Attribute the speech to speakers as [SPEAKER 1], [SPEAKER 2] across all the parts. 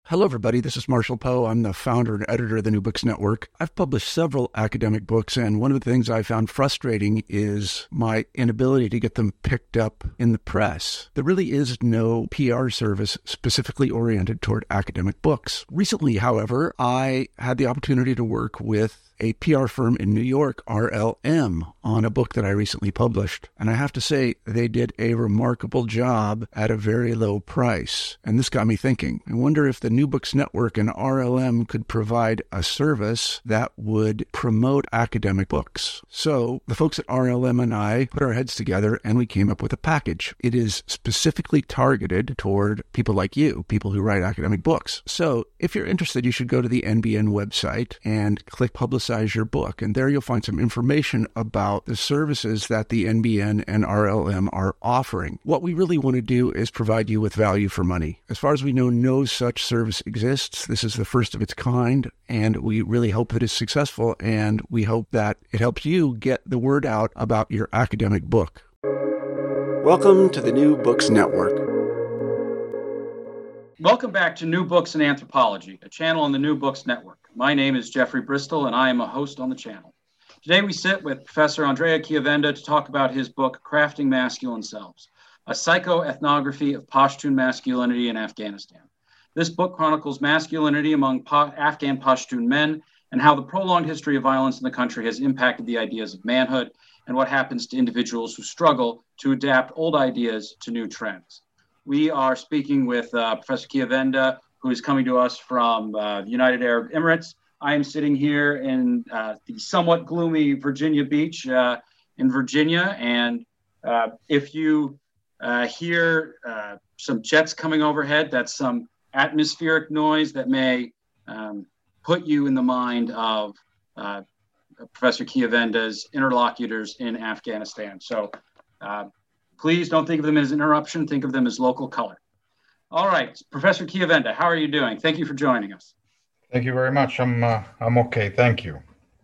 [SPEAKER 1] Hello, everybody. This is Marshall Poe. I'm the founder and editor of the New Books Network. I've published several academic books, and one of the things I found frustrating is my inability to get them picked up in the press. There really is no PR service specifically oriented toward academic books. Recently, however, I had the opportunity to work with a PR firm in New York, RLM, on a book that I recently published. And I have to say, they did a remarkable job at a very low price. And this got me thinking. I wonder if the New Books Network and RLM could provide a service that would promote academic books. So the folks at RLM and I put our heads together and we came up with a package. It is specifically targeted toward people like you, people who write academic books. So if you're interested, you should go to the NBN website and click Publicize Your Book. And there you'll find some information about the services that the NBN and RLM are offering. What we really want to do is provide you with value for money. As far as we know, no such service exists. This is the first of its kind, and we really hope that it's successful, and we hope that it helps you get the word out about your academic book. Welcome to the New Books Network.
[SPEAKER 2] Welcome back to New Books in Anthropology, a channel on the New Books Network. My name is Jeffrey Bristol, and I am a host on the channel. Today we sit with Professor Andrea Chiavenda to talk about his book, Crafting Masculine Selves, a psychoethnography of Pashtun masculinity in Afghanistan. This book chronicles masculinity among Afghan Pashtun men and how the prolonged history of violence in the country has impacted the ideas of manhood and what happens to individuals who struggle to adapt old ideas to new trends. We are speaking with Professor Chiavenda, who is coming to us from the United Arab Emirates. I am sitting here in the somewhat gloomy Virginia Beach in Virginia. And if you hear some jets coming overhead, that's some atmospheric noise that may put you in the mind of Professor Chiavenda's interlocutors in Afghanistan. So please don't think of them as an interruption. Think of them as local color. All right, Professor Chiavenda, how are you doing? Thank you for joining us.
[SPEAKER 3] Thank you very much. I'm okay. Thank you.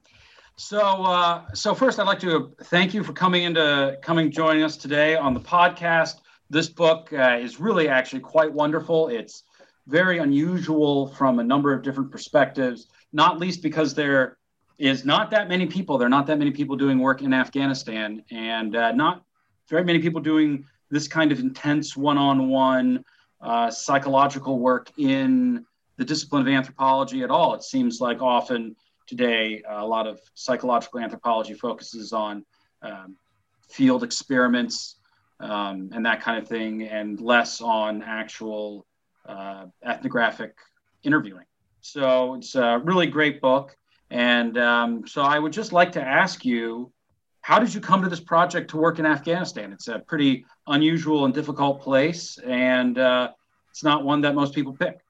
[SPEAKER 2] So first, I'd like to thank you for coming joining us today on the podcast. This book is really actually quite wonderful. It's very unusual from a number of different perspectives, not least because there is not that many people. There are not that many people doing work in Afghanistan, and not very many people doing this kind of intense one-on-one psychological work in the discipline of anthropology at all. It seems like often today a lot of psychological anthropology focuses on field experiments and that kind of thing, and less on actual ethnographic interviewing. So it's a really great book. And so I would just like to ask you, how did you come to this project to work in Afghanistan? It's a pretty unusual and difficult place, and it's not one that most people pick.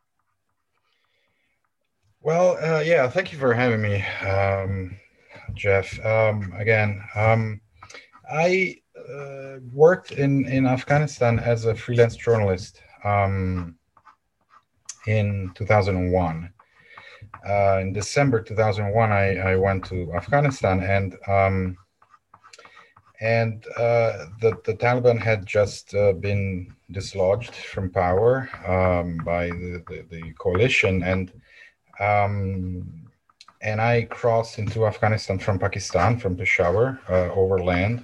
[SPEAKER 3] Well, thank you for having me, Jeff. I worked in Afghanistan as a freelance journalist in 2001. In December 2001, I went to Afghanistan, and the Taliban had just been dislodged from power by the coalition, and I crossed into Afghanistan from Pakistan, from Peshawar, overland,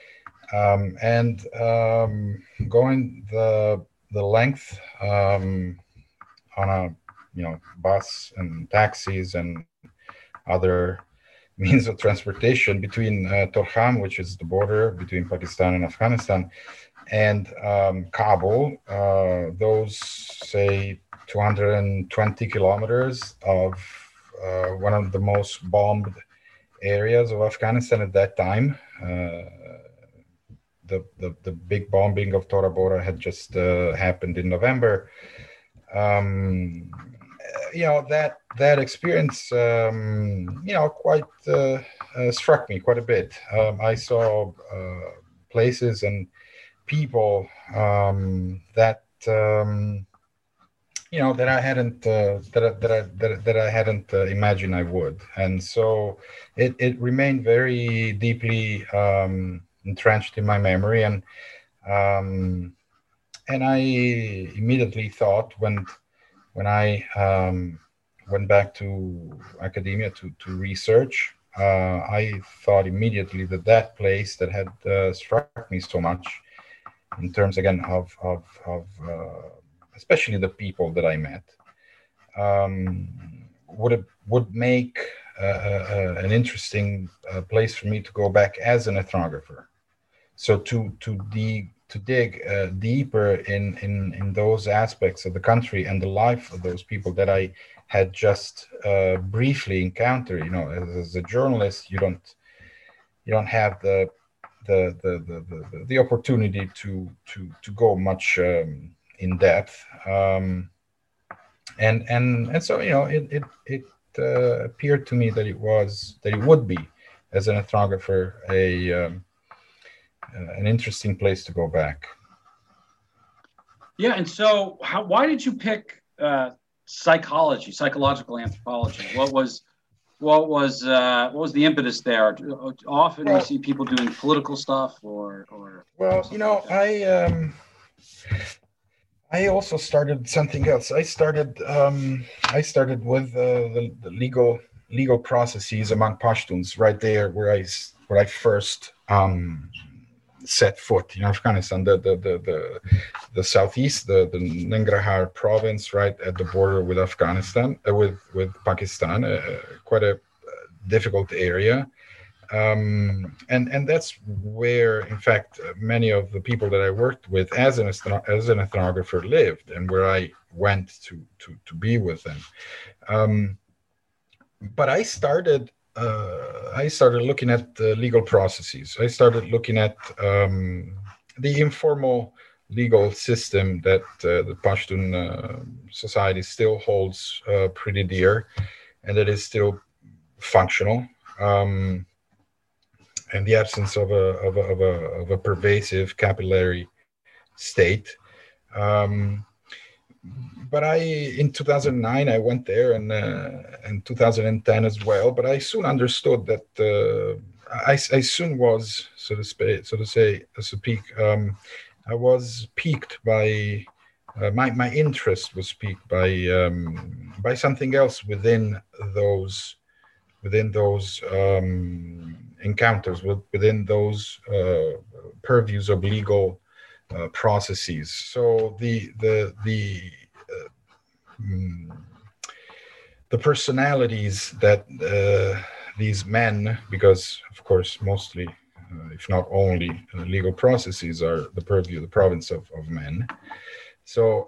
[SPEAKER 3] going the length on a bus and taxis and other means of transportation between Torkham, which is the border between Pakistan and Afghanistan, and Kabul, those, say, 220 kilometers of one of the most bombed areas of Afghanistan at that time. The big bombing of Tora Bora had just happened in November. That experience, quite struck me quite a bit. I saw places and people that I hadn't imagined I would, and so it remained very deeply entrenched in my memory, and I immediately thought, when when I went back to academia to research, I thought immediately that that place that had struck me so much in terms again of especially the people that I met would make an interesting place for me to go back as an ethnographer. So to dig deeper in those aspects of the country and the life of those people that I had just briefly encountered. You know, as a journalist, you don't have the opportunity to go much in depth. And so, you know, it appeared to me that it would be, as an ethnographer, an interesting place to go back.
[SPEAKER 2] Yeah, and so why did you pick psychological anthropology? What was the impetus there? Often we see people doing political stuff or
[SPEAKER 3] well, you know, I also started something else. I started with the legal processes among Pashtuns right there where I first set foot in Afghanistan, the southeast, the Nangarhar province, right at the border with Afghanistan, with Pakistan, quite a difficult area. And that's where, in fact, many of the people that I worked with as an ethnographer lived, and where I went to be with them. But I started looking at the legal processes. I started looking at the informal legal system that the Pashtun society still holds pretty dear, and that is still functional. And the absence of a pervasive capillary state. But in 2009, I went there, and in 2010 as well. But I soon understood that I soon was, so to speak, I was piqued by my interest was piqued by something else within those encounters, within those purviews of legal processes. So the personalities that these men, because of course mostly, if not only, legal processes are the province of men. So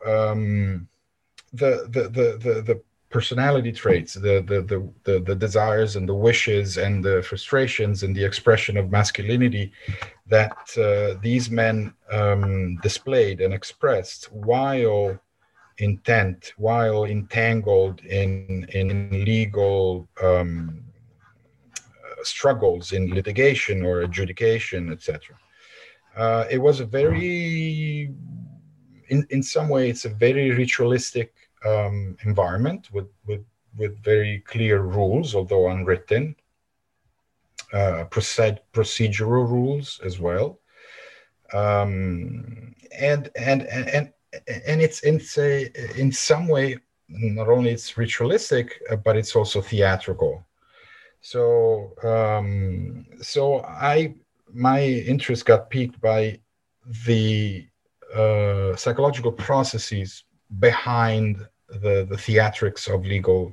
[SPEAKER 3] the personality traits, the desires and the wishes and the frustrations and the expression of masculinity that these men displayed and expressed while entangled in legal struggles, in litigation or adjudication, etc. It was a very, in some way, it's a very ritualistic environment with very clear rules, although unwritten, procedural rules as well, and it's in some way not only it's ritualistic, but it's also theatrical. So my interest got piqued by the psychological processes behind the theatrics of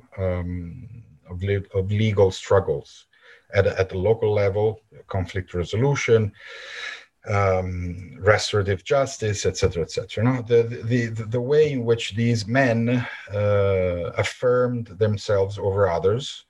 [SPEAKER 3] legal struggles at the local level, conflict resolution, restorative justice, etc., etc. You know, the way in which these men affirmed themselves over others,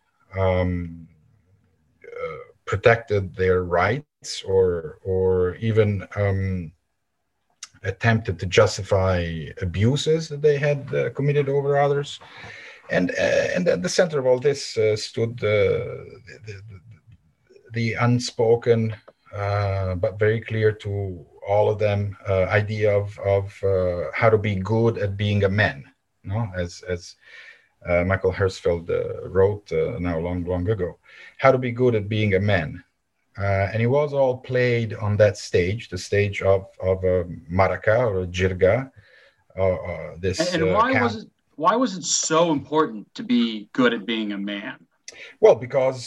[SPEAKER 3] protected their rights, or even attempted to justify abuses that they had committed over others. And at the center of all this stood the unspoken, but very clear to all of them, idea of how to be good at being a man. You know, as Michael Herzfeld wrote now long ago, how to be good at being a man. And it was all played on that stage, the stage of Maraka or Jirga.
[SPEAKER 2] And why was it? Why was it so important to be good at being a man?
[SPEAKER 3] Well,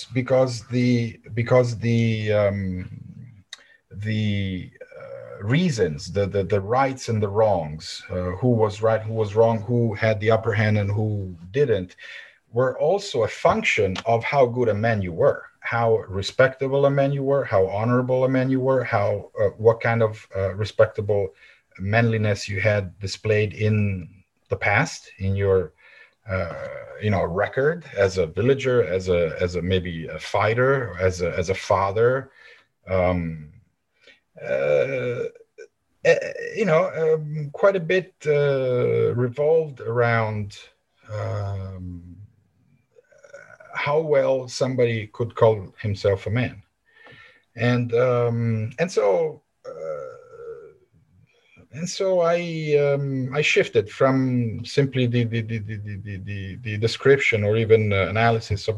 [SPEAKER 3] because the reasons, the rights and the wrongs, who was right, who was wrong, who had the upper hand and who didn't, were also a function of how good a man you were, how respectable a man you were, how honorable a man you were, how what kind of respectable manliness you had displayed in the past, in your record as a villager, as a maybe a fighter, as a father. Um, uh, Quite a bit revolved around um, how well somebody could call himself a man, and so I shifted from simply the description or even analysis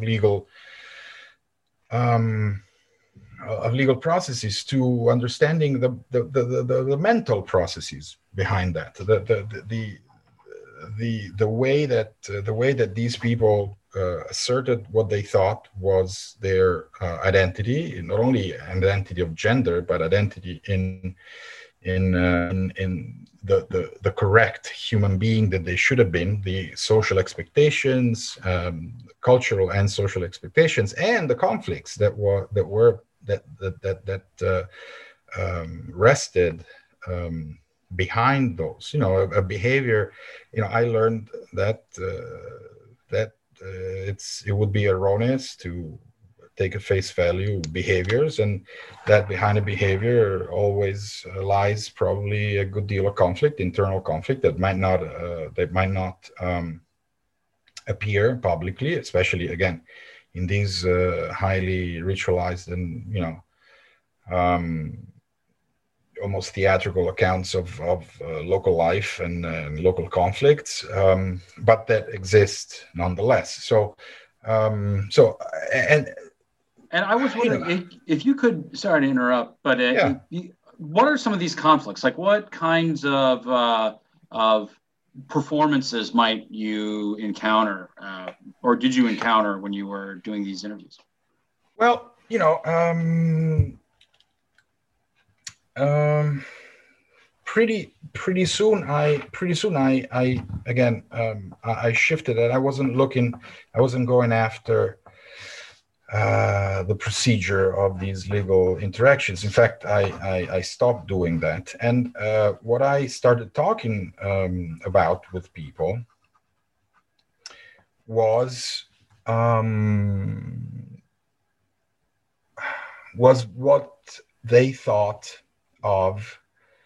[SPEAKER 3] um, of legal processes to understanding the mental processes behind that, the way that these people asserted what they thought was their identity, not only identity of gender, but identity in the correct human being that they should have been, the social expectations, cultural and social expectations, and the conflicts that rested behind those. A behavior. I learned that it would be erroneous to take at face value behaviors, and that behind a behavior always lies probably a good deal of conflict, internal conflict that might not appear publicly, especially again in these highly ritualized and almost theatrical accounts of local life and local conflicts, but that exist nonetheless.
[SPEAKER 2] And I was wondering if you could, sorry to interrupt, but what are some of these conflicts? Like what kinds of performances might you encounter, or did you encounter when you were doing these interviews?
[SPEAKER 3] Well, pretty soon I again I shifted, and I wasn't going after the procedure of these legal interactions. In fact, I stopped doing that. And what I started talking about with people was what they thought of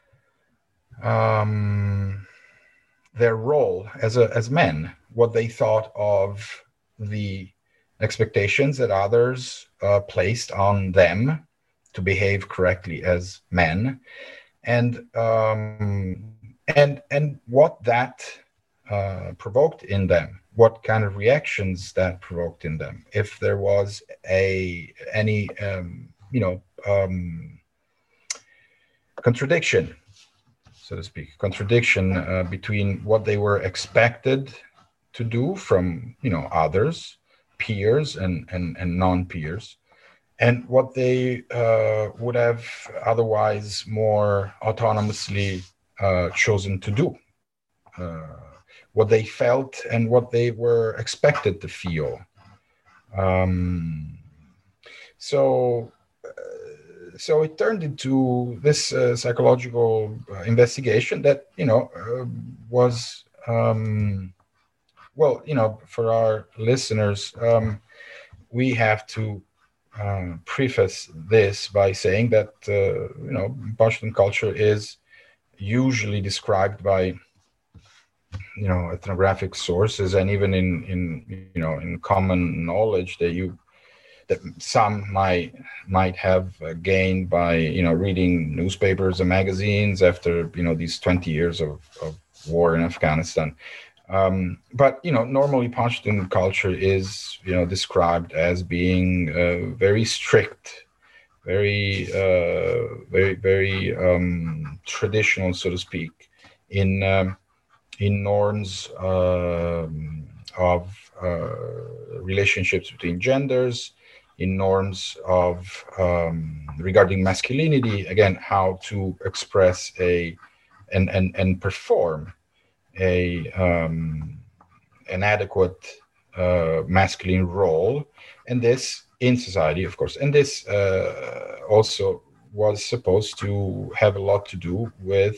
[SPEAKER 3] their role as men, what they thought of the expectations that others placed on them to behave correctly as men, and what that provoked in them, what kind of reactions that provoked in them, if there was any contradiction, so to speak, between what they were expected to do from others, peers and non-peers, and what they would have otherwise more autonomously chosen to do, what they felt and what they were expected to feel. So it turned into this psychological investigation that was for our listeners, we have to preface this by saying that Pashtun culture is usually described by ethnographic sources, and even in common knowledge that some might have gained by reading newspapers and magazines after these 20 years of war in Afghanistan. But normally Pashtun culture is described as being very strict, very traditional, so to speak, in in norms of relationships between genders, in norms of regarding masculinity, again, how to express and perform an adequate masculine role, and this in society, of course. And this also was supposed to have a lot to do with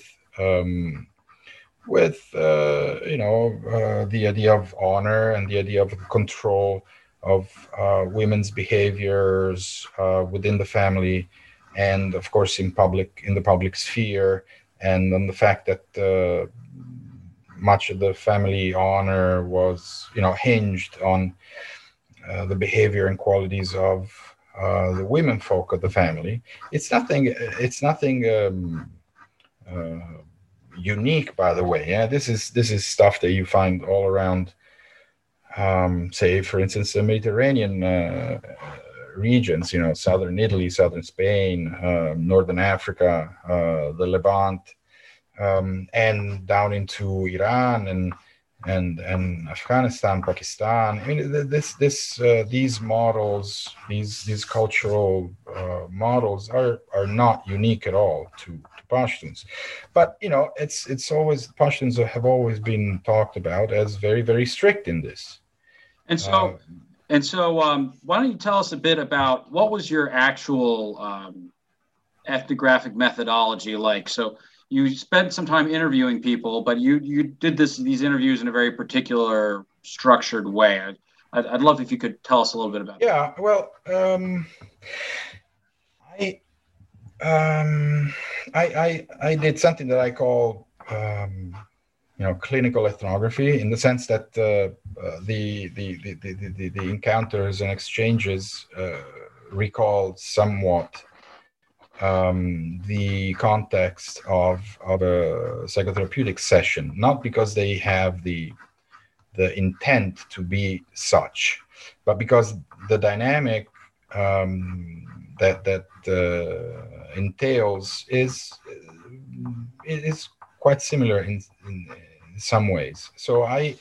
[SPEAKER 3] the idea of honor and the idea of control of women's behaviors within the family, and of course in the public sphere, and on the fact that much of the family honor was hinged on the behavior and qualities of the women folk of the family. It's nothing unique, by the way. Yeah, this is stuff that you find all around, say, for instance, the Mediterranean regions, southern Italy, southern Spain, northern Africa, the Levant, and down into Iran and Afghanistan, Pakistan. I mean, these models, these cultural models are not unique at all to Pashtuns, but it's always, Pashtuns have always been talked about as very, very strict in this.
[SPEAKER 2] And so, why don't you tell us a bit about what was your actual ethnographic methodology like? So you spent some time interviewing people, but you did these interviews in a very particular structured way. I'd love if you could tell us a little bit about that.
[SPEAKER 3] Yeah, well, I did something that I call clinical ethnography, in the sense that the encounters and exchanges recall somewhat the context of a psychotherapeutic session, not because they have the intent to be such, but because the dynamic that entails is quite similar in some ways. So I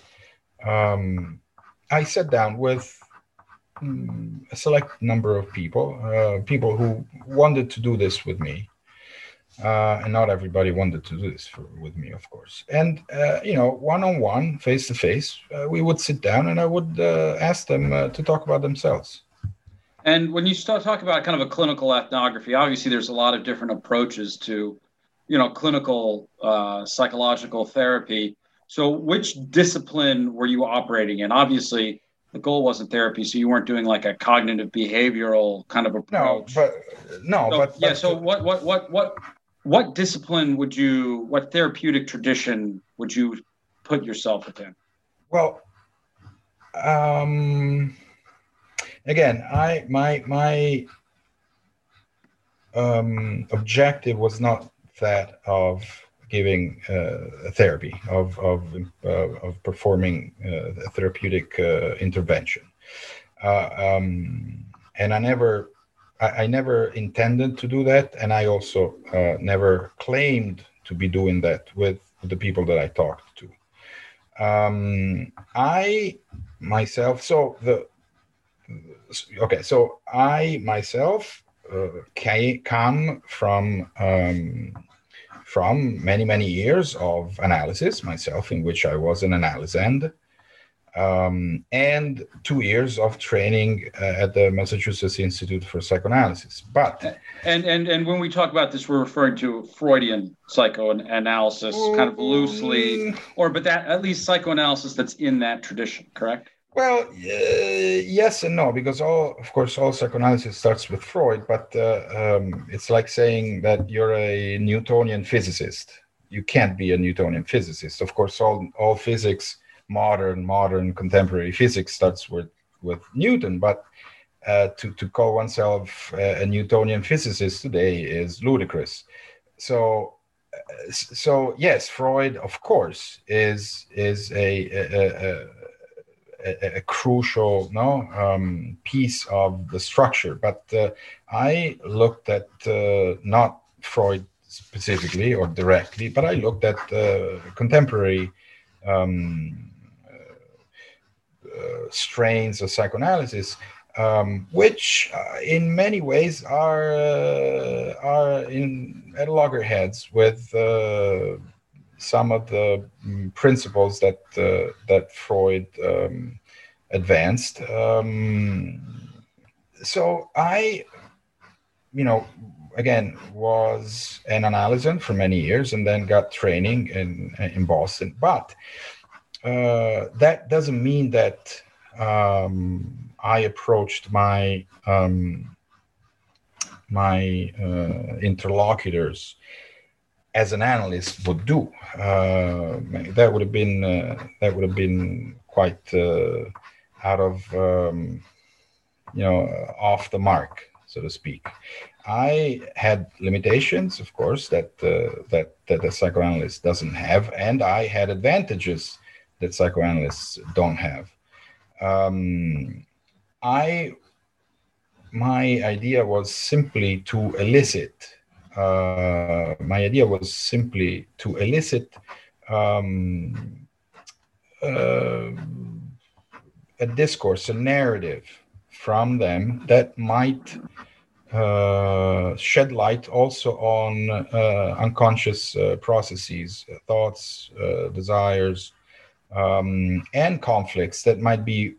[SPEAKER 3] sat down with a select number of people who wanted to do this with me, and not everybody wanted to do this with me, of course. And one-on-one, face-to-face, we would sit down and I would ask them to talk about themselves.
[SPEAKER 2] And when you start talking about kind of a clinical ethnography, obviously there's a lot of different approaches to clinical psychological therapy. So which discipline were you operating in? Obviously the goal wasn't therapy, so you weren't doing like a cognitive behavioral kind of approach. So what discipline what therapeutic tradition would you put yourself within?
[SPEAKER 3] Well, again, my objective was not that of giving therapy, of performing a therapeutic intervention, and I never intended to do that, and I also never claimed to be doing that with the people that I talked to. I myself come from many years of analysis myself, in which I was an analysand, and 2 years of training at the Massachusetts Institute for Psychoanalysis. But
[SPEAKER 2] and when we talk about this, we're referring to Freudian psychoanalysis, kind of loosely, but that at least psychoanalysis that's in that tradition, correct?
[SPEAKER 3] Well, yes and no, because all psychoanalysis starts with Freud, but it's like saying that you're a Newtonian physicist. You can't be a Newtonian physicist. Of course, all physics, modern contemporary physics, starts with Newton, but to call oneself a Newtonian physicist today is ludicrous. So yes, Freud, of course, is a crucial piece of the structure, but I looked at not Freud specifically or directly, but I looked at contemporary um, strains of psychoanalysis, which in many ways are at loggerheads with some of the principles that Freud advanced. So I, again, was an analyst for many years and then got training in Boston. But that doesn't mean that I approached my interlocutors as an analyst would do. That would have been quite out of off the mark, so to speak. I had limitations, of course, that the psychoanalyst doesn't have, and I had advantages that psychoanalysts don't have. My idea was simply to elicit. A discourse, a narrative from them that might shed light also on unconscious processes, thoughts, desires, and conflicts that might be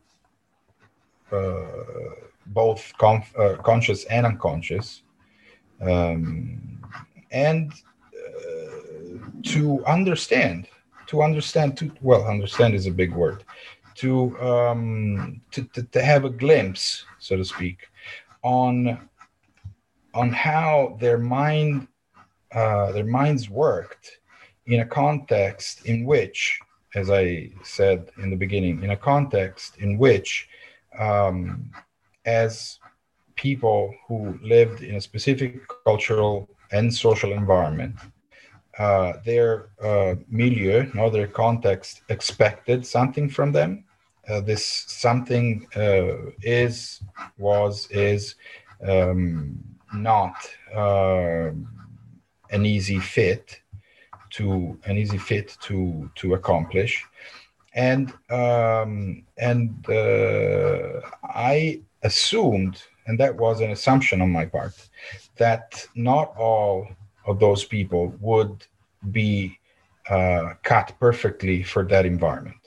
[SPEAKER 3] both conscious and unconscious, and to understand. Understand is a big word. To have a glimpse, so to speak, on how their minds worked in a context in which, as I said in the beginning, in a context in which, as people who lived in a specific cultural and social environment, their milieu, their context, expected something from them. This something is not an easy fit to accomplish, and I assumed, and that was an assumption on my part, that not all of those people would be cut perfectly for that environment.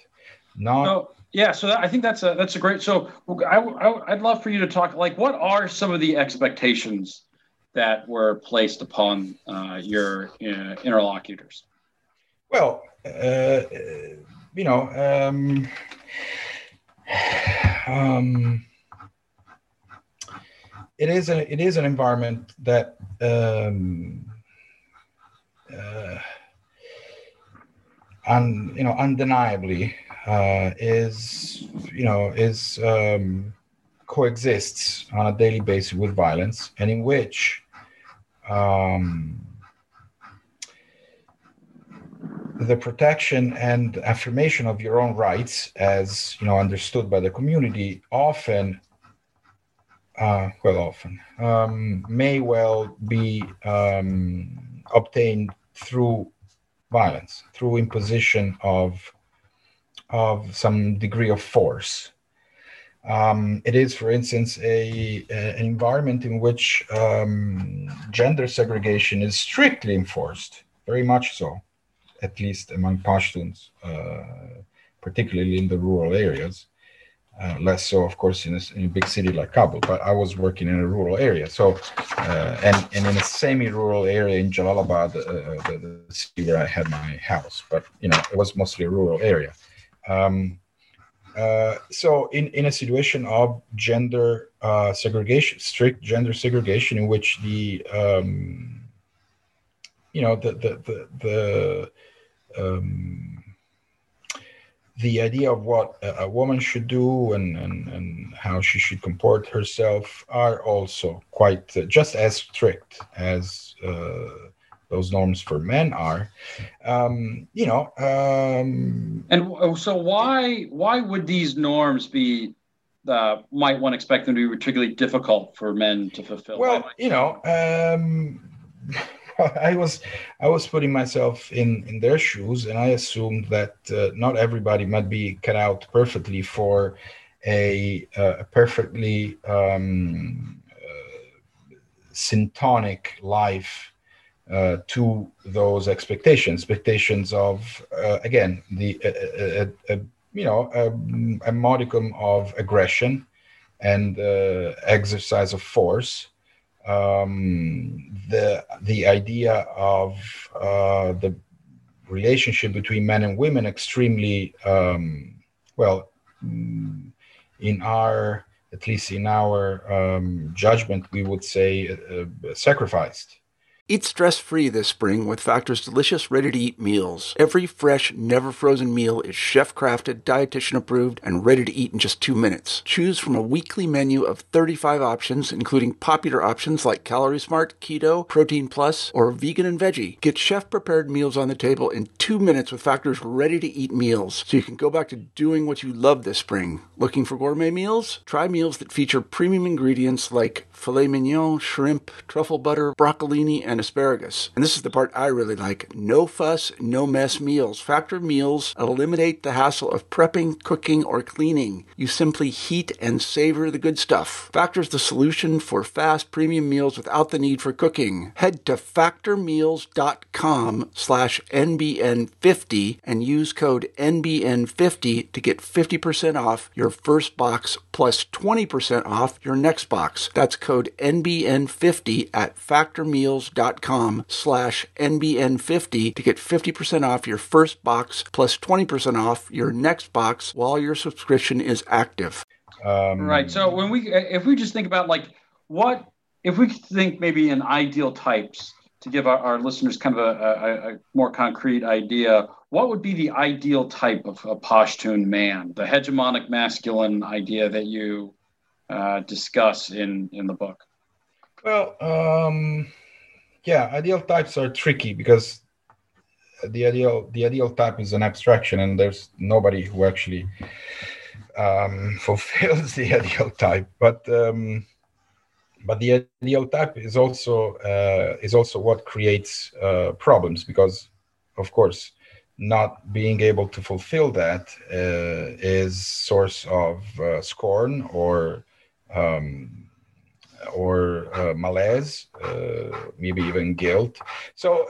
[SPEAKER 2] I think that's a great. So I'd love for you to talk. Like, what are some of the expectations that were placed upon your interlocutors?
[SPEAKER 3] Well, it is an environment that undeniably coexists on a daily basis with violence, and in which the protection and affirmation of your own rights, as understood by the community, may well be obtained through violence, through imposition of some degree of force. It is, for instance, an environment in which gender segregation is strictly enforced, very much so, at least among Pashtuns, particularly in the rural areas. Less so, of course, in a big city like Kabul. But I was working in a rural area, so and in a semi-rural area in Jalalabad, the city where I had my house. But it was mostly a rural area. So in a situation of gender segregation, strict gender segregation, in which the idea of what a woman should do and how she should comport herself are also quite just as strict as those norms for men are. And
[SPEAKER 2] so why would these norms be? Might one expect them to be particularly difficult for men to fulfill?
[SPEAKER 3] Well, I was putting myself in their shoes, and I assumed that not everybody might be cut out perfectly for a perfectly syntonic life to those expectations of again the a modicum of aggression and exercise of force. The idea of the relationship between men and women extremely well, in our, at least in our judgment, we would say sacrificed.
[SPEAKER 1] Eat stress-free this spring with Factor's delicious, ready-to-eat meals. Every fresh, never-frozen meal is chef-crafted, dietitian-approved, and ready to eat in just 2 minutes. Choose from a weekly menu of 35 options, including popular options like Calorie Smart, Keto, Protein Plus, or Vegan and Veggie. Get chef-prepared meals on the table in 2 minutes with Factor's ready-to-eat meals, so you can go back to doing what you love this spring. Looking for gourmet meals? Try meals that feature premium ingredients like filet mignon, shrimp, truffle butter, broccolini, and asparagus. And this is the part I really like. No fuss, no mess meals. Factor meals eliminate the hassle of prepping, cooking, or cleaning. You simply heat and savor the good stuff. Factor's the solution for fast premium meals without the need for cooking. Head to factormeals.com/NBN50 and use code NBN50 to get 50% off your first box plus 20% off your next box. That's code NBN50 at factormeals.com/NBN50 to get 50% off your first box plus 20% off your next box while your subscription is active.
[SPEAKER 2] Right. So if we just think about if we think maybe in ideal types to give our listeners kind of a more concrete idea, what would be the ideal type of a Pashtun man, the hegemonic masculine idea that you discuss in the book?
[SPEAKER 3] Well, ideal types are tricky because the ideal type is an abstraction, and there's nobody who actually fulfills the ideal type. But the ideal type is also what creates problems, because, of course, not being able to fulfill that is source of scorn or malaise, maybe even guilt. So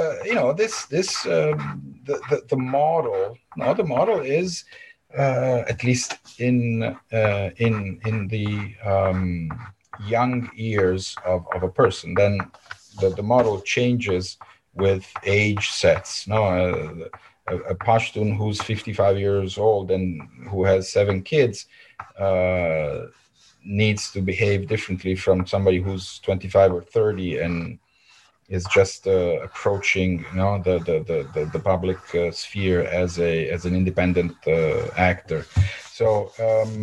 [SPEAKER 3] the model. No, the model is at least in the young years of a person. Then the model changes with age sets. No, a Pashtun who's 55 years old and who has 7 kids needs to behave differently from somebody who's 25 or 30 and is just approaching, the public sphere as an independent actor. So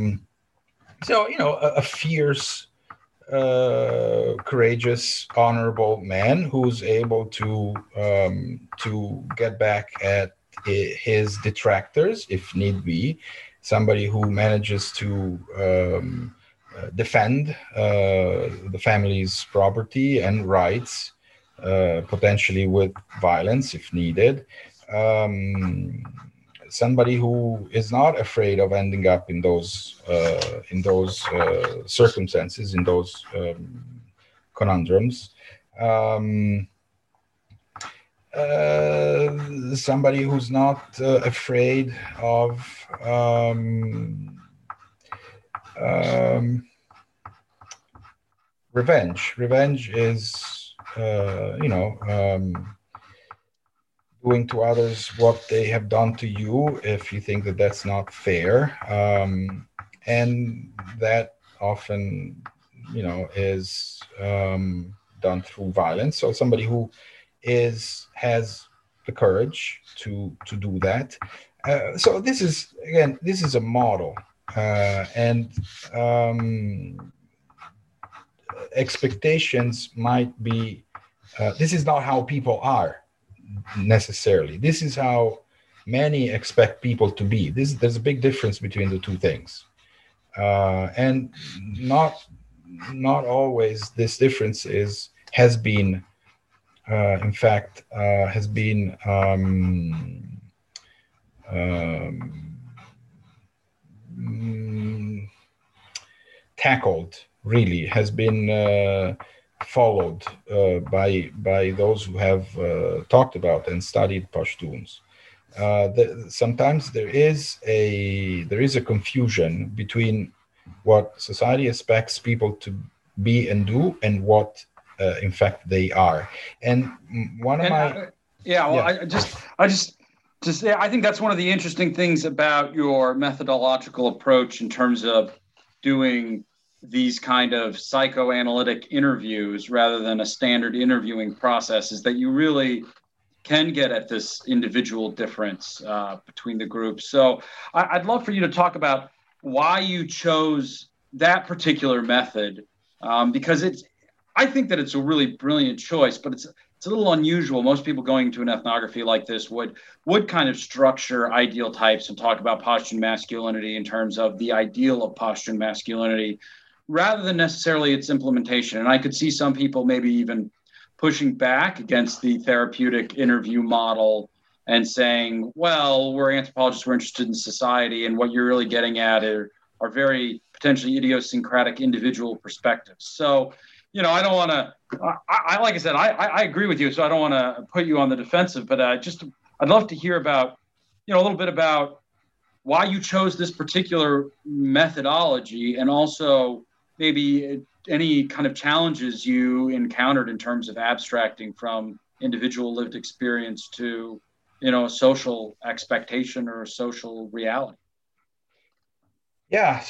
[SPEAKER 3] a fierce, courageous, honorable man who's able to get back at his detractors if need be. Somebody who manages to defend the family's property and rights, potentially with violence if needed. Somebody who is not afraid of ending up in those circumstances, in those conundrums. Somebody who's not afraid of revenge. Revenge is, doing to others what they have done to you if you think that that's not fair. And that often, is done through violence. So somebody who has the courage to do that. So this is a model. And expectations might be, this is not how people are necessarily. This is how many expect people to be. There's a big difference between the two things. And not always this difference has been in fact, has been tackled, really, has been followed by those who have talked about and studied Pashtuns. Sometimes there is a confusion between what society expects people to be and do and what in fact they are. And one of my
[SPEAKER 2] I think that's one of the interesting things about your methodological approach in terms of doing these kind of psychoanalytic interviews rather than a standard interviewing process is that you really can get at this individual difference between the groups. So I'd love for you to talk about why you chose that particular method, because I think that it's a really brilliant choice, but it's a little unusual. Most people going to an ethnography like this would kind of structure ideal types and talk about Pashtun masculinity in terms of the ideal of Pashtun masculinity, rather than necessarily its implementation. And I could see some people maybe even pushing back against the therapeutic interview model and saying, well, we're anthropologists, we're interested in society, and what you're really getting at are very potentially idiosyncratic individual perspectives. So, I don't want to, like I said, I agree with you, so I don't want to put you on the defensive, but I'd love to hear about, a little bit about why you chose this particular methodology, and also maybe any kind of challenges you encountered in terms of abstracting from individual lived experience to, a social expectation or a social reality.
[SPEAKER 3] Yeah.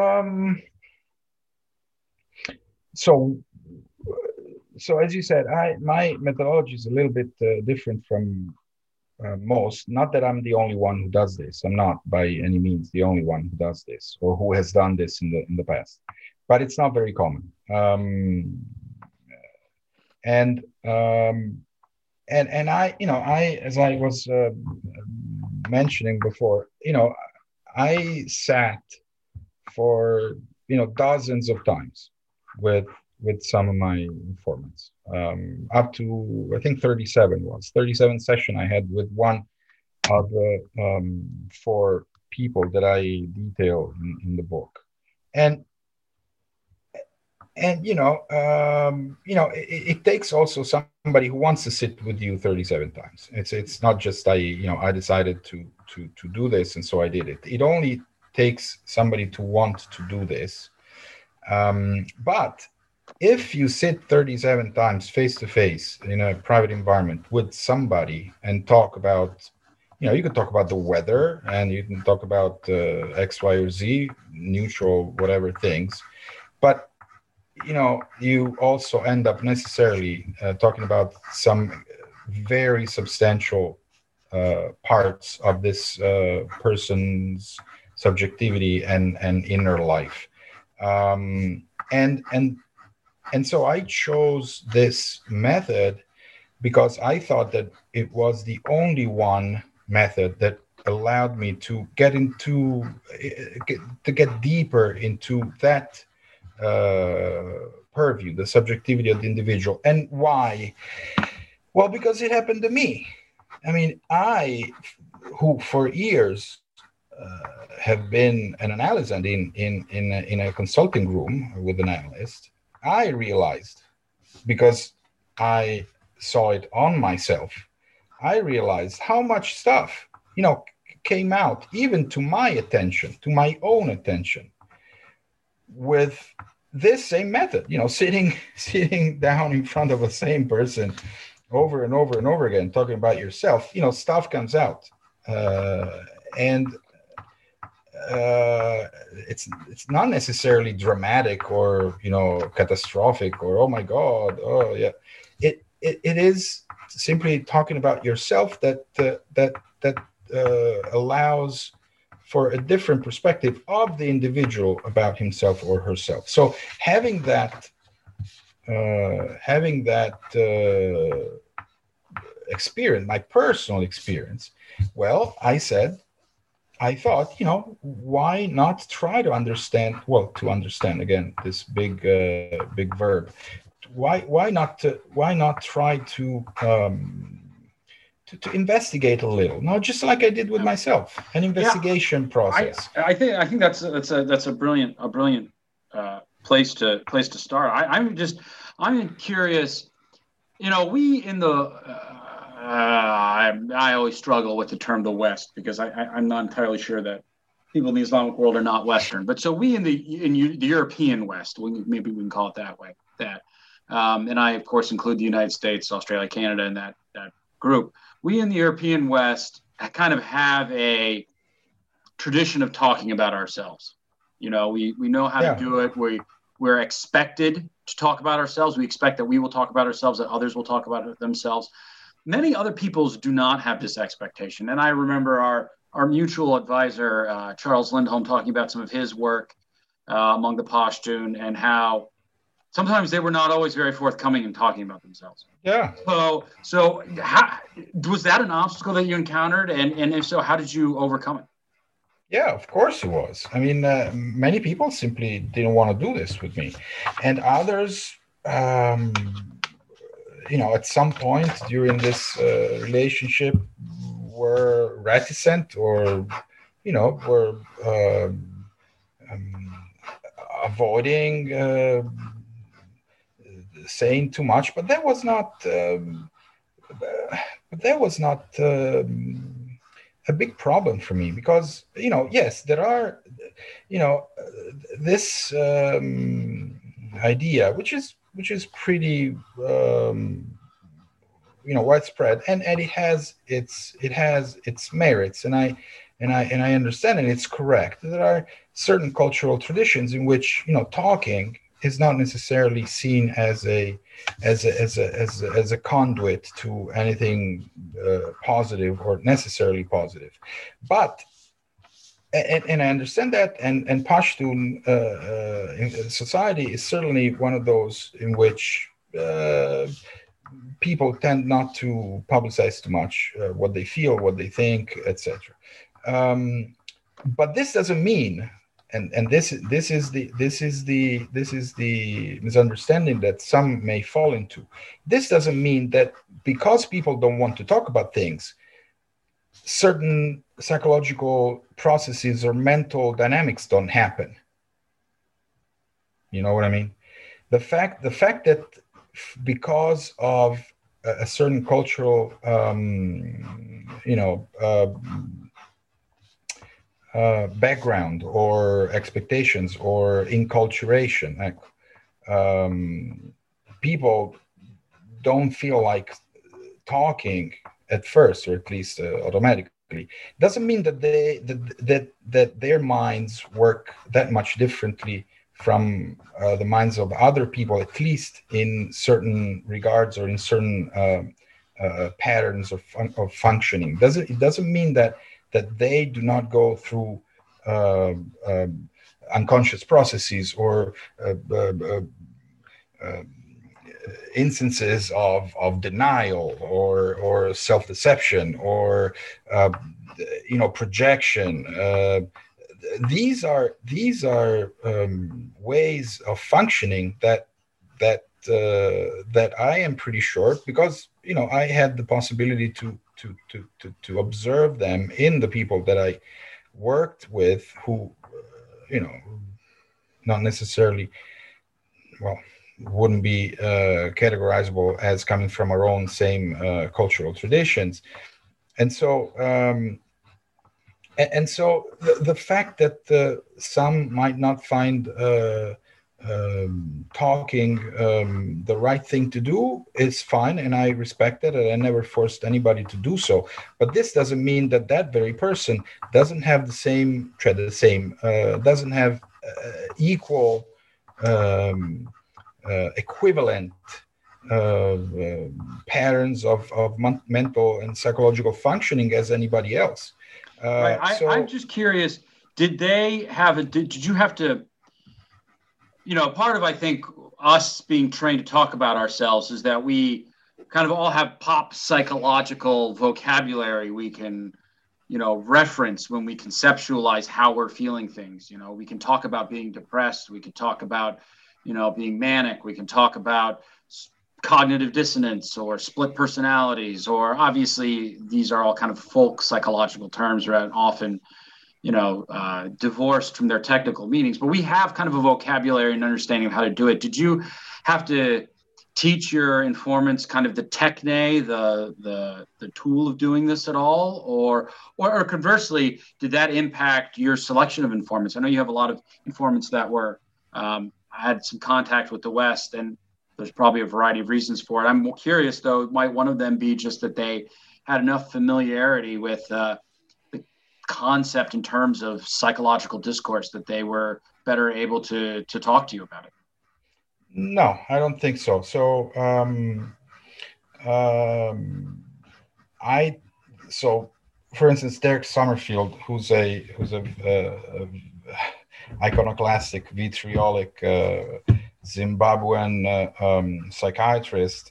[SPEAKER 3] So as you said, my methodology is a little bit different from most. Not that I'm the only one who does this. I'm not by any means the only one who does this or who has done this in the past. But it's not very common. And I, as I was mentioning before, I sat for dozens of times with some of my informants, up to I think 37 session I had with one of the 4 people that I detail in the book, and it takes also somebody who wants to sit with you 37 times. It's not just I decided to do this and so I did it. It only takes somebody to want to do this. But if you sit 37 times face to face in a private environment with somebody and talk about, you can talk about the weather and you can talk about X, Y, or Z, neutral, whatever things, but you also end up necessarily talking about some very substantial parts of this person's subjectivity and inner life. And so I chose this method because I thought that it was the only one method that allowed me to get deeper into that purview, the subjectivity of the individual. And why? Well, because it happened to me. I mean, who for years have been an analyst and in a consulting room with an analyst, I realized, because I saw it on myself, I realized how much stuff, came out even to my attention, to my own attention, with this same method, sitting down in front of the same person over and over and over again, talking about yourself, stuff comes out. And it's not necessarily dramatic or, catastrophic or, oh my God, oh yeah. It is simply talking about yourself that allows for a different perspective of the individual about himself or herself. So having that experience, my personal experience, well, I thought, why not try to understand, again, this big verb. why not try to investigate a little? No, just like I did with myself, an investigation process.
[SPEAKER 2] I think that's a brilliant place to start. I'm curious. We in the I always struggle with the term the West because I'm not entirely sure that people in the Islamic world are not Western. But so we in the European West, maybe we can call it that way. And I of course include the United States, Australia, Canada in that group. We in the European West kind of have a tradition of talking about ourselves. We know how to do it. We're expected to talk about ourselves. We expect that we will talk about ourselves, that others will talk about themselves. Many other peoples do not have this expectation. And I remember our mutual advisor, Charles Lindholm, talking about some of his work among the Pashtun and how sometimes they were not always very forthcoming in talking about themselves.
[SPEAKER 3] Yeah.
[SPEAKER 2] So how, was that an obstacle that you encountered? And if so, how did you overcome it?
[SPEAKER 3] Yeah, of course it was. I mean, many people simply didn't want to do this with me. And others, at some point during this relationship were reticent or, were avoiding saying too much. But that was not a big problem for me because, yes, there are, this idea, which is pretty, widespread, and it has its merits, and I understand, and it's correct. There are certain cultural traditions in which, talking is not necessarily seen as a conduit to anything positive or necessarily positive, but and I understand that, and Pashtun in society is certainly one of those in which people tend not to publicize too much what they feel, what they think, etc. But this doesn't mean. And this is the misunderstanding that some may fall into. This doesn't mean that because people don't want to talk about things, certain psychological processes or mental dynamics don't happen. You know what I mean? The fact that because of a certain cultural background or expectations or enculturation, people don't feel like talking at first, or at least automatically. Doesn't mean that that their minds work that much differently from the minds of other people, at least in certain regards or in certain patterns of functioning. It doesn't mean that they do not go through unconscious processes or instances of denial or self-deception or projection. These are ways of functioning that I am pretty sure, because I had the possibility to observe them in the people that I worked with, who not necessarily wouldn't be categorizable as coming from our own same cultural traditions. And so the fact that some might not find talking the right thing to do is fine, and I respect that, and I never forced anybody to do so. But this doesn't mean that very person doesn't have doesn't have equal equivalent patterns of mental and psychological functioning as anybody else.
[SPEAKER 2] Right. I'm just curious, did you have to, part of, I think, us being trained to talk about ourselves is that we kind of all have pop psychological vocabulary we can, reference when we conceptualize how we're feeling things. We can talk about being depressed. We can talk about, being manic. We can talk about cognitive dissonance or split personalities, or obviously these are all kind of folk psychological terms that often, divorced from their technical meanings. But we have kind of a vocabulary and understanding of how to do it. Did you have to teach your informants kind of the techne, the tool of doing this at all, or conversely, did that impact your selection of informants? I know you have a lot of informants that were had some contact with the West, and there's probably a variety of reasons for it. I'm curious, though, might one of them be just that they had enough familiarity with the concept in terms of psychological discourse that they were better able to talk to you about it?
[SPEAKER 3] No, I don't think so. So, for instance, Derek Summerfield, who's a iconoclastic, vitriolic Zimbabwean psychiatrist,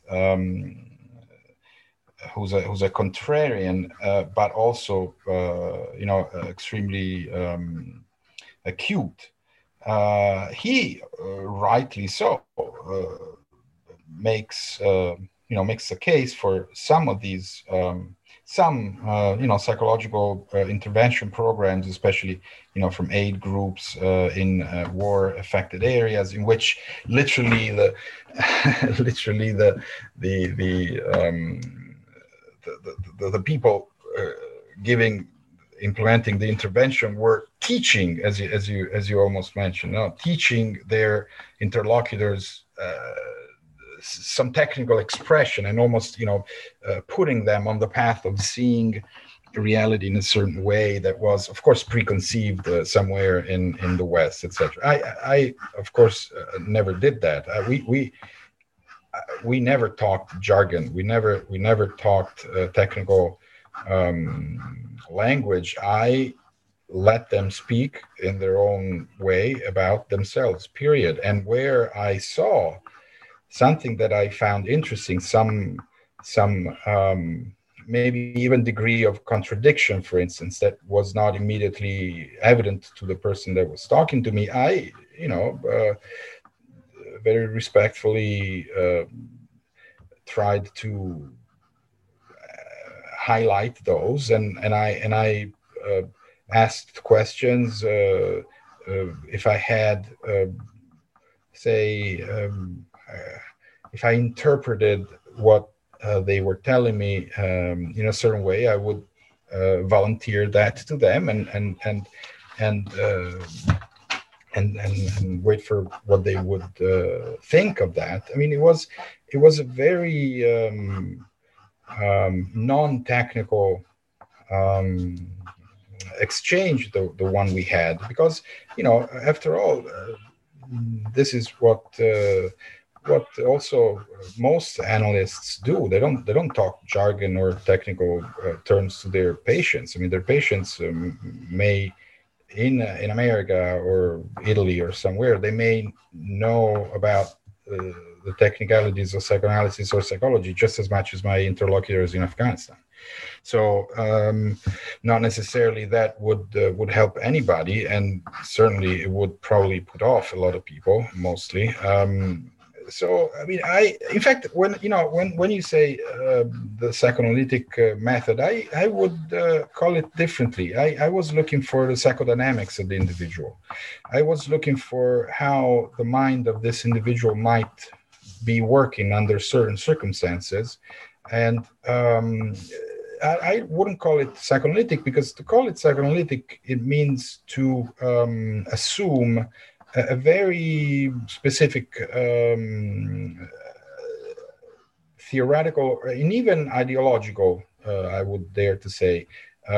[SPEAKER 3] who's a contrarian, but also extremely acute. He rightly so makes a case for some of these psychological intervention programs, especially from aid groups in war-affected areas, in which literally the people implementing the intervention were teaching, as you almost mentioned, teaching their interlocutors some technical expression, and almost putting them on the path of seeing reality in a certain way that was, of course, preconceived somewhere in the West, etc. I of course never did that. We never talked jargon. We never talked technical language. I let them speak in their own way about themselves, period. And where I saw something that I found interesting, some maybe even degree of contradiction, for instance, that was not immediately evident to the person that was talking to me, I very respectfully tried to highlight those, and I asked questions if I had if I interpreted what they were telling me in a certain way, I would volunteer that to them and wait for what they would think of that. I mean, it was a very non-technical exchange, the one we had, because after all, this is what also most analysts do. They don't talk jargon or technical terms to their patients. I mean, their patients may in America or Italy or somewhere, they may know about the technicalities of psychoanalysis or psychology just as much as my interlocutors in Afghanistan. So not necessarily that would help anybody, and certainly it would probably put off a lot of people, mostly. So I mean, in fact, when you say the psychoanalytic method, I would call it differently. I was looking for the psychodynamics of the individual. I was looking for how the mind of this individual might be working under certain circumstances, and I wouldn't call it psychoanalytic, because to call it psychoanalytic, it means to assume a very specific theoretical and even ideological, I would dare to say,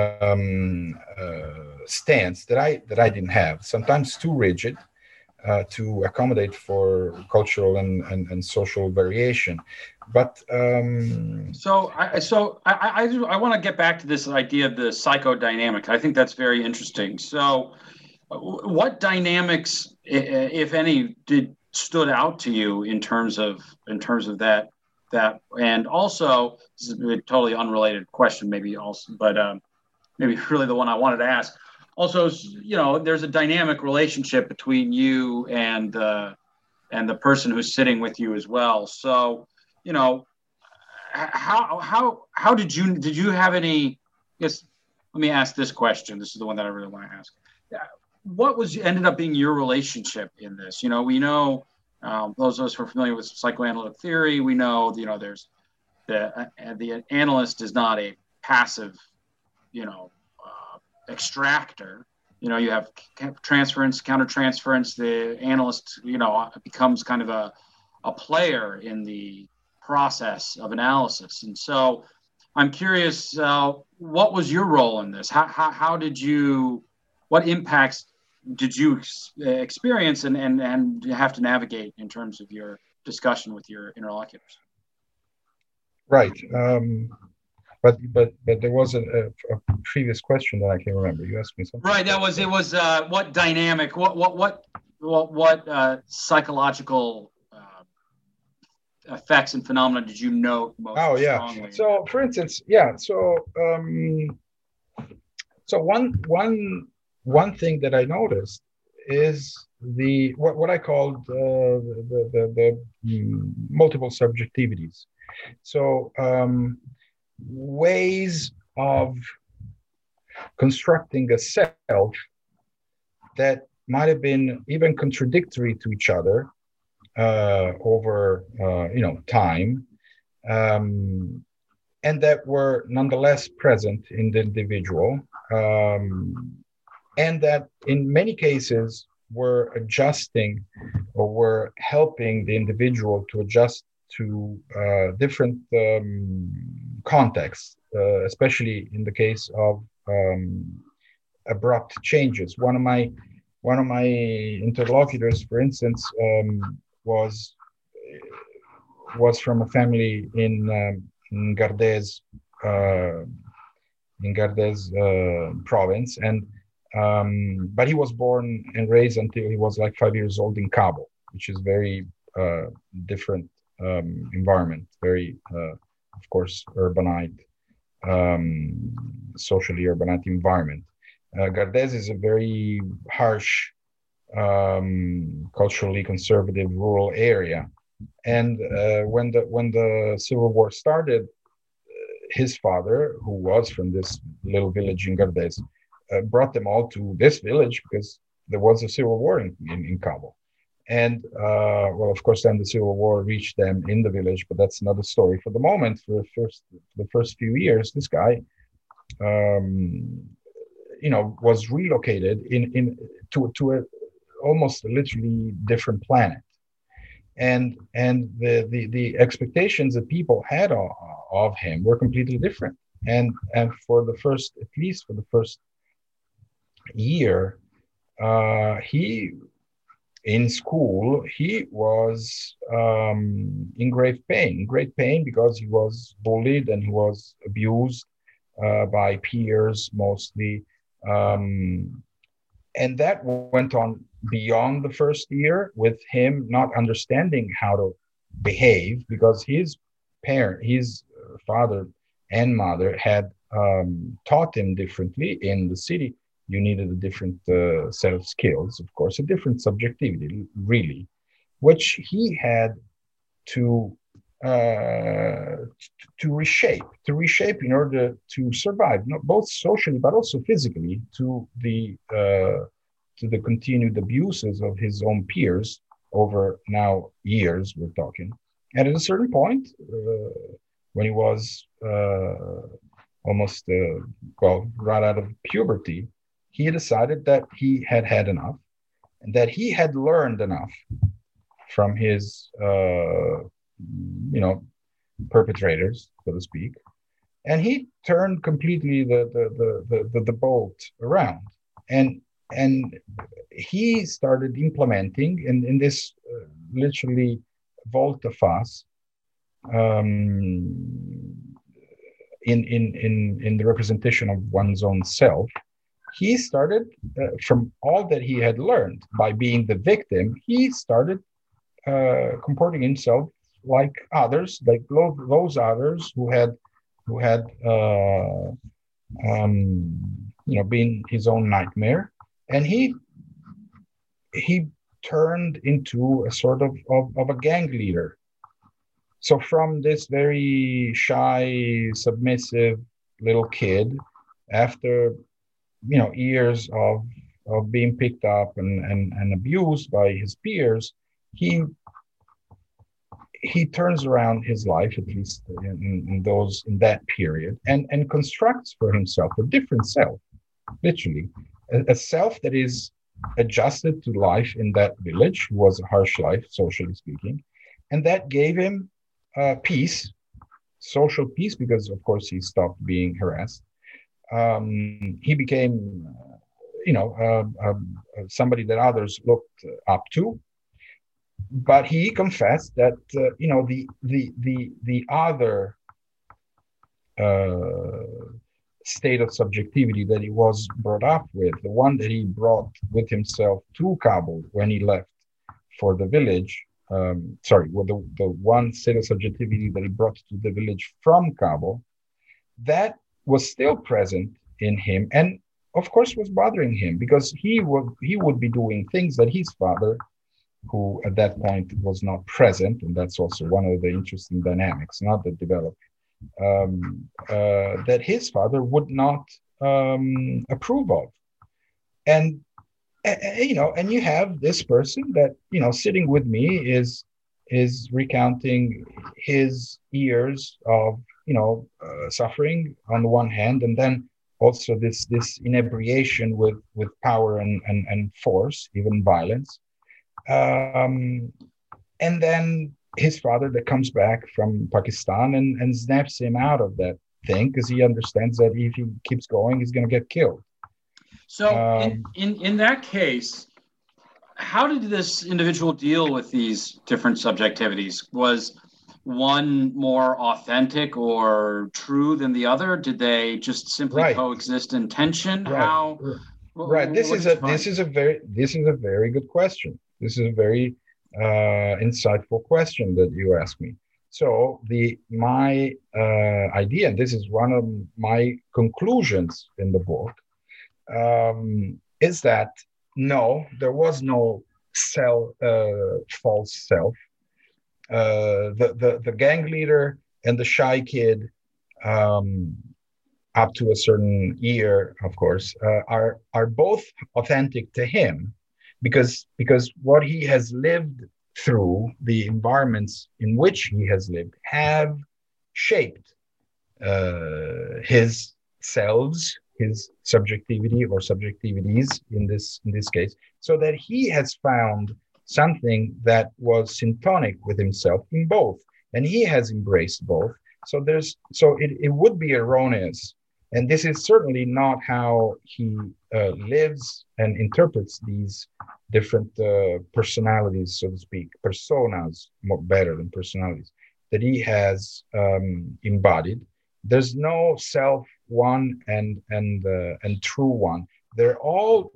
[SPEAKER 3] stance that I didn't have. Sometimes too rigid to accommodate for cultural and social variation. But
[SPEAKER 2] so I want to get back to this idea of the psychodynamic. I think that's very interesting. So what dynamics, if any, stood out to you in terms of that, and also, this is a totally unrelated question, maybe also, but maybe really the one I wanted to ask. Also, there's a dynamic relationship between you and the and the person who's sitting with you as well. So, you know, how did you have any? Yes, let me ask this question. This is the one that I really want to ask. What was ended up being your relationship in this? You know, we know those of us who are familiar with psychoanalytic theory, we know, you know, there's the analyst is not a passive, you know, extractor. You know, you have transference, countertransference. The analyst, you know, becomes kind of a player in the process of analysis. And so I'm curious, what was your role in this? How did you, what impacts did you experience and have to navigate in terms of your discussion with your interlocutors?
[SPEAKER 3] Right. But there was a previous question that I can remember. You asked me something.
[SPEAKER 2] Right. It was what dynamic, what psychological effects and phenomena did you note most strongly?
[SPEAKER 3] So, for instance, so one thing that I noticed is what I called the multiple subjectivities. So ways of constructing a self that might have been even contradictory to each other over time, and that were nonetheless present in the individual, and that in many cases were adjusting or were helping the individual to adjust to different contexts, especially in the case of abrupt changes. One of my interlocutors, for instance, was from a family in Gardez, province, and but he was born and raised until he was like 5 years old in Cabo, which is very different environment, very of course urbanite, socially urbanite environment. Gardez is a very harsh, culturally conservative rural area, and when the Civil War started, his father, who was from this little village in Gardez, brought them all to this village because there was a civil war in Cabo. And well, of course, then the Civil War reached them in the village, but that's another story. For the moment, for the first few years, this guy, was relocated to a almost literally different planet, and the expectations that people had of him were completely different. And for the first, at least for the first year, he in school, he was in great pain because he was bullied and he was abused by peers mostly. And that went on beyond the first year, with him not understanding how to behave because his father and mother had taught him differently. In the city, you needed a different set of skills, of course, a different subjectivity, really, which he had to reshape in order to survive, not both socially but also physically, to the continued abuses of his own peers over now years we're talking. And at a certain point, when he was almost right out of puberty, he decided that he had had enough and that he had learned enough from his perpetrators, so to speak, and he turned completely the boat around, and he started implementing in this literally volte-face in the representation of one's own self. He started from all that he had learned by being the victim. He started comporting himself like others, like those others who had been his own nightmare, and he turned into a sort of a gang leader. So from this very shy, submissive little kid, after years of being picked up and abused by his peers, he turns around his life, at least in that period, and constructs for himself a different self, literally a self that is adjusted to life in that village, was a harsh life, socially speaking, and that gave him peace, social peace, because of course he stopped being harassed. He became, somebody that others looked up to. But he confessed that the other state of subjectivity that he was brought up with, the one that he brought with himself to Kabul when he left for the village. The one state of subjectivity that he brought to the village from Kabul, that was still present in him, and of course was bothering him, because he would be doing things that his father, who at that point was not present, and that's also one of the interesting dynamics, not that developed, that his father would not approve of. And and you have this person that sitting with me is recounting his years of suffering on the one hand, and then also this inebriation with power and force, even violence. And then his father that comes back from Pakistan and snaps him out of that thing, because he understands that if he keeps going, he's going to get killed.
[SPEAKER 2] So in that case, how did this individual deal with these different subjectivities? Was one more authentic or true than the other? Did they just simply coexist in tension?
[SPEAKER 3] Right.
[SPEAKER 2] How?
[SPEAKER 3] Right. This is a very good question. This is a very insightful question that you asked me. So my idea, and this is one of my conclusions in the book, is that no, there was no false self. The gang leader and the shy kid, up to a certain year, of course, are both authentic to him, because what he has lived through, the environments in which he has lived, have shaped his selves, his subjectivity or subjectivities in this case, so that he has found something that was syntonic with himself in both, and he has embraced both. So it would be erroneous, and this is certainly not how he lives and interprets these different personalities, so to speak, personas, more better than personalities, that he has embodied. There's no self one and true one. They're all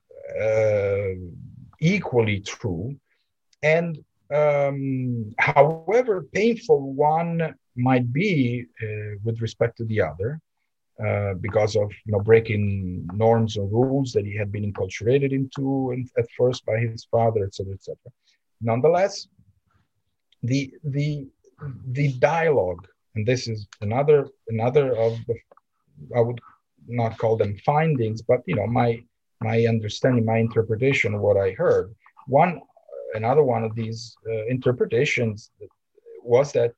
[SPEAKER 3] equally true, and however painful one might be with respect to the other, because of breaking norms or rules that he had been enculturated into at first by his father, etc., etc. Nonetheless, the dialogue, and this is another of the, I would not call them findings, but my understanding, my interpretation of what I heard. Another one of these interpretations was that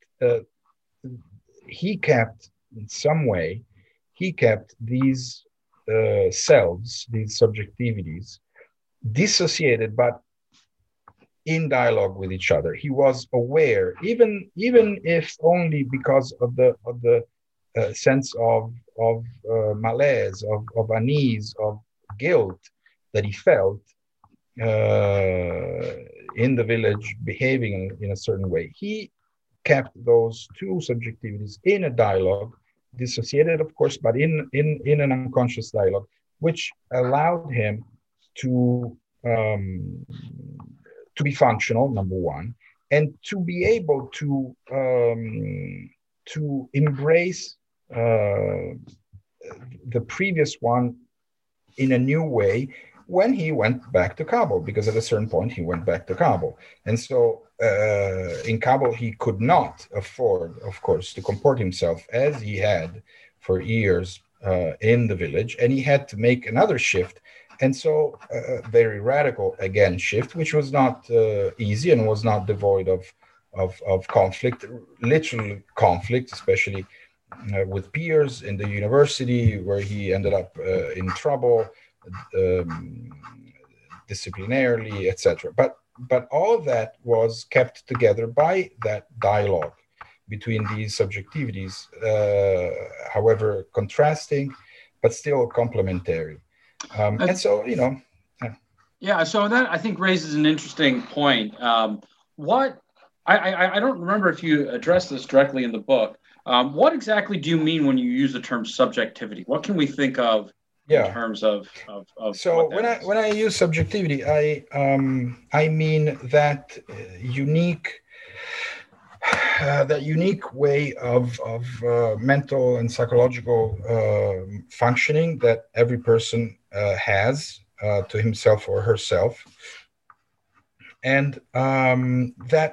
[SPEAKER 3] he kept, in some way, these selves, these subjectivities, dissociated, but in dialogue with each other. He was aware, even if only because of the sense of malaise, of unease, of guilt that he felt in the village, behaving in a certain way. He kept those two subjectivities in a dialogue, dissociated, of course, but in an unconscious dialogue, which allowed him to be functional, number one, and to be able to embrace the previous one in a new way, when he went back to Kabul, because at a certain point he went back to Kabul. And so in Kabul, he could not afford, of course, to comport himself as he had for years in the village, and he had to make another shift. And so a very radical, again, shift, which was not easy and was not devoid of conflict, literal conflict, especially with peers in the university, where he ended up in trouble, disciplinarily, etc. But all of that was kept together by that dialogue between these subjectivities, however contrasting, but still complementary. And so,
[SPEAKER 2] Yeah, so that I think raises an interesting point. What I don't remember if you addressed this directly in the book. What exactly do you mean when you use the term subjectivity? What can we think of in terms of
[SPEAKER 3] so when I use subjectivity, I mean that unique way of mental and psychological functioning that every person has to himself or herself, and that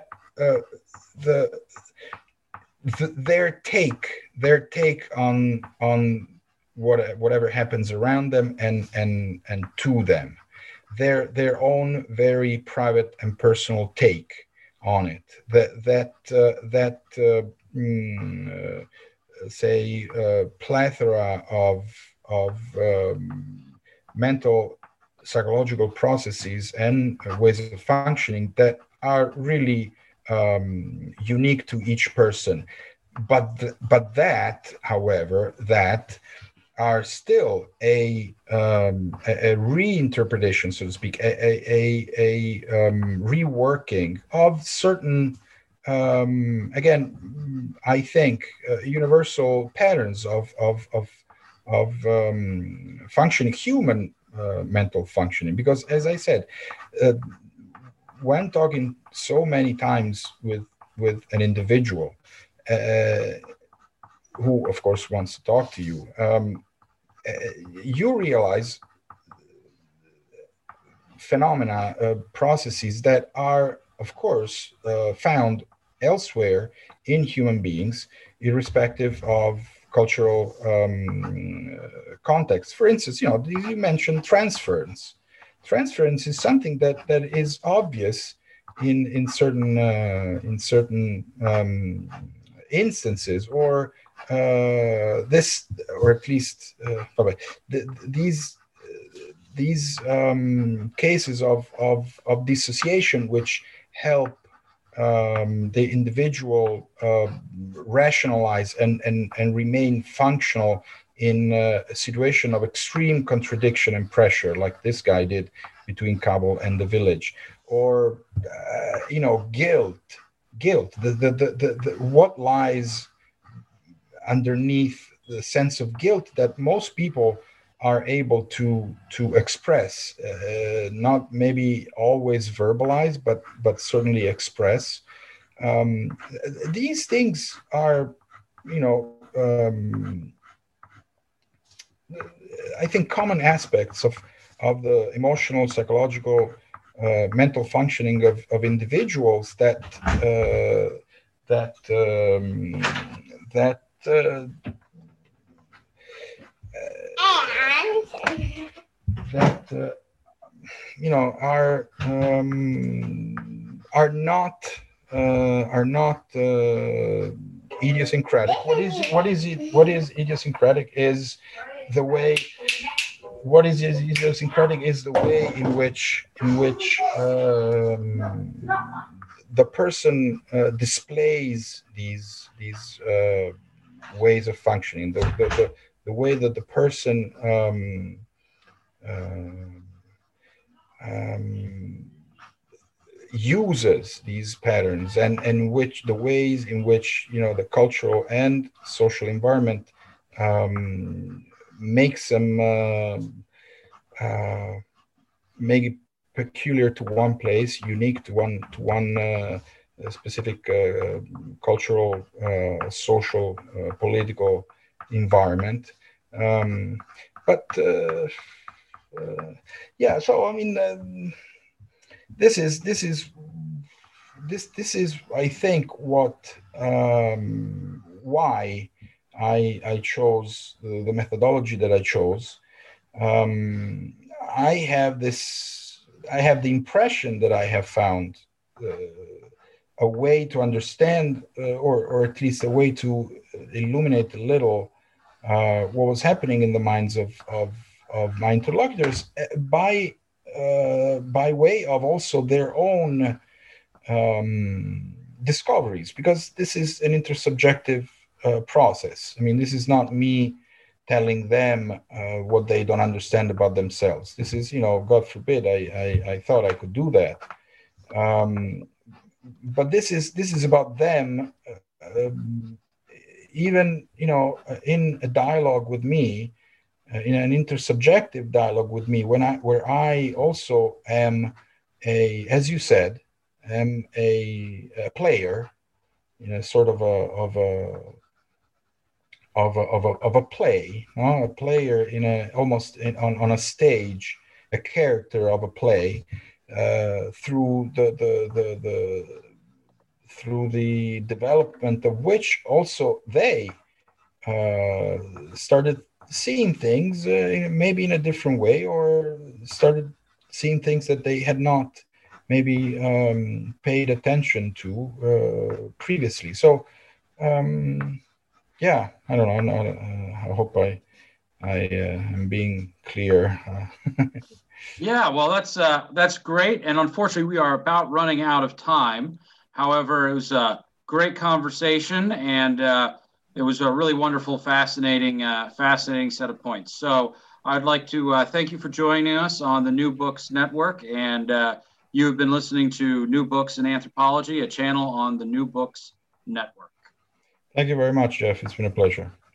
[SPEAKER 3] their take on whatever happens around them and to them, their own very private and personal take on it, plethora of mental psychological processes and ways of functioning that are really unique to each person, but that, however, that are still a reinterpretation, so to speak, a reworking of certain, again, I think, universal patterns of functioning, human mental functioning. Because, as I said, when talking so many times with an individual who, of course, wants to talk to you, you realize phenomena, processes that are, of course, found elsewhere in human beings, irrespective of cultural context. For instance, you mentioned transference. Transference is something that is obvious in certain instances, or this, or at least these cases of dissociation, which help the individual rationalize and remain functional in a situation of extreme contradiction and pressure, like this guy did between Kabul and the village, or guilt. What lies underneath the sense of guilt that most people are able to express, not maybe always verbalize, but certainly express. These things are, I think, common aspects of the emotional, psychological, mental functioning of individuals that are not idiosyncratic. What is idiosyncratic is the way. What is idiosyncratic is the way in which the person displays these ways of functioning. The way that the person uses these patterns, and which the ways in which the cultural and social environment makes them make it peculiar to one place, unique to one specific cultural, social, political environment. But yeah. So I mean, this is I think what why I chose the methodology that I chose. I have the impression that I have found a way to understand, or at least a way to illuminate a little what was happening in the minds of my interlocutors by way of also their own discoveries, because this is an intersubjective process. I mean, this is not me telling them what they don't understand about themselves. This is, God forbid, I thought I could do that. But this is about them, even, in a dialogue with me, in an intersubjective dialogue with me, where I also am as you said, am a player, sort of a play, a player in on a stage, a character of a play, through through the development of which also they started seeing things maybe in a different way, or started seeing things that they had not maybe paid attention to previously. So yeah, I don't know. I hope I am being clear.
[SPEAKER 2] Yeah, well, that's great, and unfortunately, we are about running out of time. However, it was a great conversation, and it was a really wonderful, fascinating set of points. So, I'd like to thank you for joining us on the New Books Network, and you have been listening to New Books in Anthropology, a channel on the New Books Network.
[SPEAKER 3] Thank you very much, Jeff. It's been a pleasure.